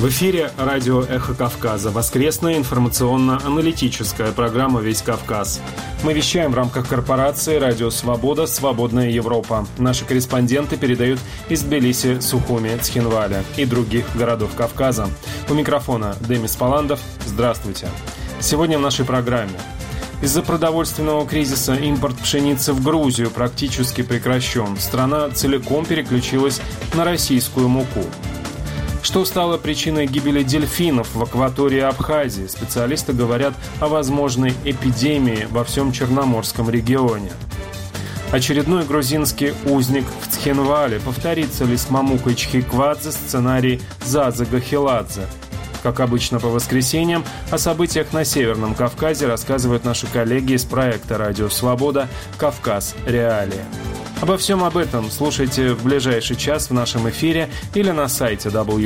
В эфире радио «Эхо Кавказа», воскресная информационно-аналитическая программа «Весь Кавказ». Мы вещаем в рамках корпорации «Радио Свобода. Свободная Европа». Наши корреспонденты передают из Тбилиси, Сухуми, Цхинваля и других городов Кавказа. У микрофона Демис Паландов. Здравствуйте. Сегодня в нашей программе. Из-за продовольственного кризиса импорт пшеницы в Грузию практически прекращен. Страна целиком переключилась на российскую муку. Что стало причиной гибели дельфинов в акватории Абхазии? Специалисты говорят о возможной эпидемии во всем Черноморском регионе. Очередной грузинский узник в Цхинвале. Повторится ли с Мамукой Чхиквадзе сценарий Заза Гахеладзе? Как обычно по воскресеньям, о событиях на Северном Кавказе рассказывают наши коллеги из проекта «Радио Свобода. Кавказ. Реалии». Обо всем об этом слушайте в ближайший час в нашем эфире или на сайте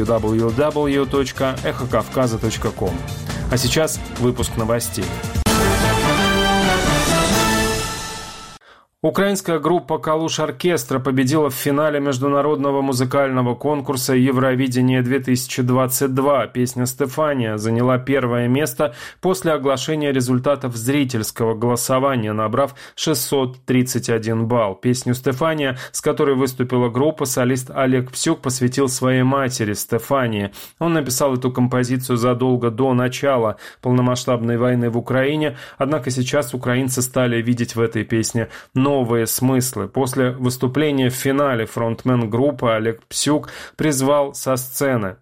www.эхокавказа.ком. А сейчас выпуск новостей. Украинская группа «Калуш Оркестра» победила в финале международного музыкального конкурса «Евровидение-2022». Песня «Стефания» заняла первое место после оглашения результатов зрительского голосования, набрав 631 балл. Песню «Стефания», с которой выступила группа, солист Олег Псюк посвятил своей матери Стефании. Он написал эту композицию задолго до начала полномасштабной войны в Украине, однако сейчас украинцы стали видеть в этой песне новые смыслы. После выступления в финале фронтмен группы Олег Псюк призвал со сцены: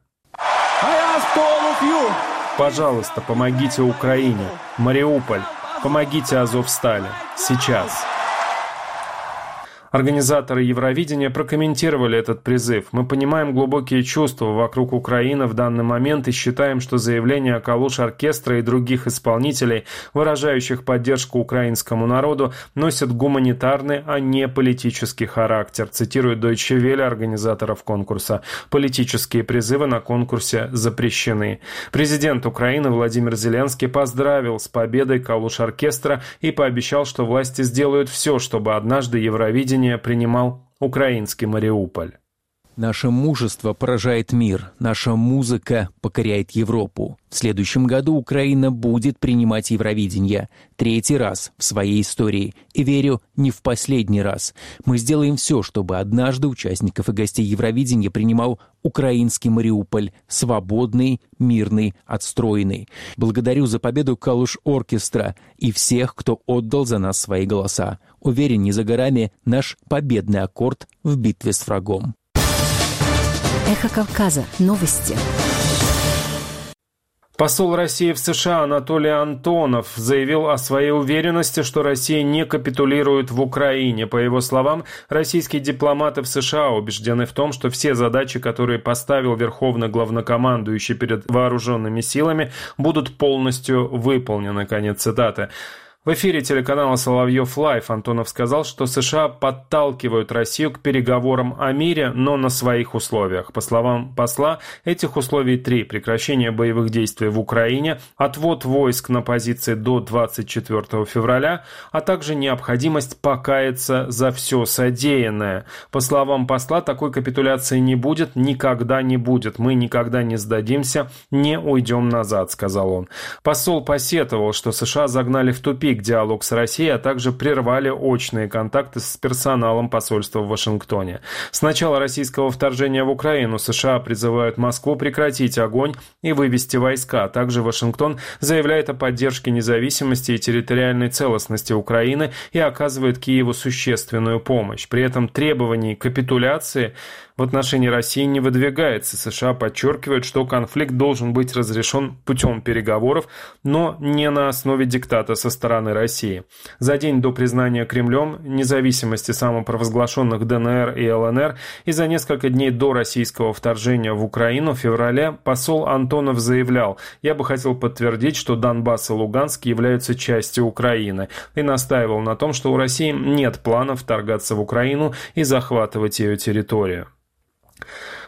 «Пожалуйста, помогите Украине! Мариуполь! Помогите Азовстали! Сейчас!» Организаторы Евровидения прокомментировали этот призыв. «Мы понимаем глубокие чувства вокруг Украины в данный момент и считаем, что заявления Калуш Оркестра и других исполнителей, выражающих поддержку украинскому народу, носят гуманитарный, а не политический характер», цитирует Deutsche Welle организаторов конкурса. «Политические призывы на конкурсе запрещены». Президент Украины Владимир Зеленский поздравил с победой Калуш Оркестра и пообещал, что власти сделают все, чтобы однажды Евровидение принимал украинский Мариуполь. Наше мужество поражает мир, наша музыка покоряет Европу. В следующем году Украина будет принимать Евровидение. 3-й раз в своей истории. И верю, не в последний раз. Мы сделаем все, чтобы однажды участников и гостей Евровидения принимал украинский Мариуполь. Свободный, мирный, отстроенный. Благодарю за победу Калуш Оркестра и всех, кто отдал за нас свои голоса. Уверен, не за горами наш победный аккорд в битве с врагом. Эхо Кавказа. Новости. Посол России в США Анатолий Антонов заявил о своей уверенности, что Россия не капитулирует в Украине. По его словам, российские дипломаты в США убеждены в том, что все задачи, которые поставил верховный главнокомандующий перед вооруженными силами, будут полностью выполнены. Конец цитаты. В эфире телеканала «Соловьев Лайв» Антонов сказал, что США подталкивают Россию к переговорам о мире, но на своих условиях. По словам посла, этих условий 3: прекращение боевых действий в Украине, отвод войск на позиции до 24 февраля, а также необходимость покаяться за все содеянное. По словам посла, такой капитуляции не будет, никогда не будет. Мы никогда не сдадимся, не уйдем назад, сказал он. Посол посетовал, что США загнали в тупик диалог с Россией, а также прервали очные контакты с персоналом посольства в Вашингтоне. С начала российского вторжения в Украину США призывают Москву прекратить огонь и вывести войска. Также Вашингтон заявляет о поддержке независимости и территориальной целостности Украины и оказывает Киеву существенную помощь. При этом требований капитуляции в отношении России не выдвигается. США подчеркивают, что конфликт должен быть разрешен путем переговоров, но не на основе диктата со стороны России. За день до признания Кремлем независимости самопровозглашенных ДНР и ЛНР и за несколько дней до российского вторжения в Украину в феврале посол Антонов заявлял: «Я бы хотел подтвердить, что Донбасс и Луганск являются частью Украины», и настаивал на том, что у России нет планов вторгаться в Украину и захватывать ее территорию.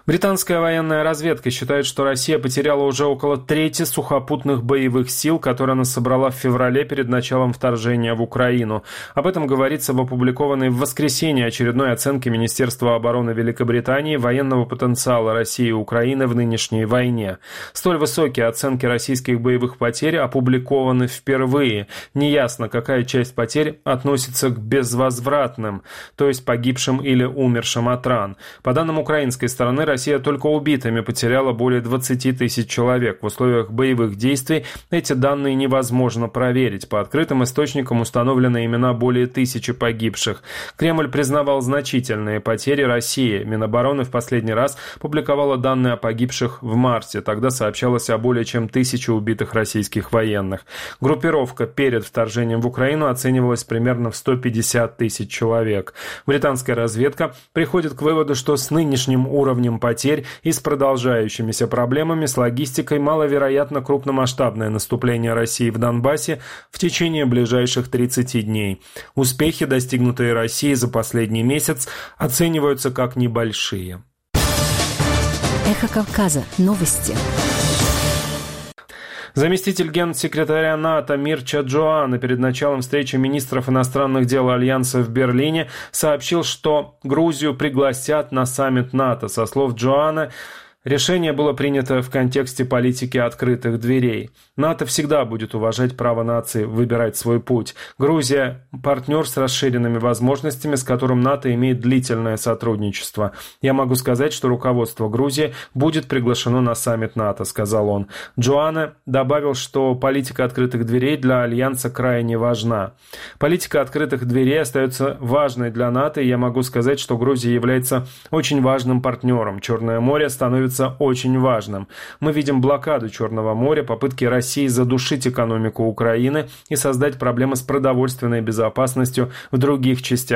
Британская военная разведка считает, что Россия потеряла уже около трети сухопутных боевых сил, которые она собрала в феврале перед началом вторжения в Украину. Об этом говорится в опубликованной в воскресенье очередной оценке Министерства обороны Великобритании военного потенциала России и Украины в нынешней войне. Столь высокие оценки российских боевых потерь опубликованы впервые. Неясно, какая часть потерь относится к безвозвратным, то есть погибшим или умершим от ран. По данным украинской стороны, Россия только убитыми потеряла более 20 тысяч человек. В условиях боевых действий эти данные невозможно проверить. По открытым источникам установлены имена более 1000 погибших. Кремль признавал значительные потери России. Минобороны в последний раз публиковала данные о погибших в марте. Тогда сообщалось о более чем 1000 убитых российских военных. Группировка перед вторжением в Украину оценивалась примерно в 150 тысяч человек. Британская разведка приходит к выводу, что с нынешним уровнем потерь и с продолжающимися проблемами с логистикой маловероятно крупномасштабное наступление России в Донбассе в течение ближайших 30 дней. Успехи, достигнутые Россией за последний месяц, оцениваются как небольшие. Эхо Кавказа. Новости. Заместитель генсекретаря НАТО Мирча Джоана перед началом встречи министров иностранных дел Альянса в Берлине сообщил, что Грузию пригласят на саммит НАТО. Со слов Джоана, решение было принято в контексте политики открытых дверей. НАТО всегда будет уважать право нации выбирать свой путь. Грузия – партнер с расширенными возможностями, с которым НАТО имеет длительное сотрудничество. Я могу сказать, что руководство Грузии будет приглашено на саммит НАТО, сказал он. Джоана добавил, что политика открытых дверей для Альянса крайне важна. Политика открытых дверей остается важной для НАТО, и я могу сказать, что Грузия является очень важным партнером. Черное море становится очень важным. Мы видим блокаду Черного моря, попытки России задушить экономику Украины и создать проблемы с продовольственной безопасностью в других частях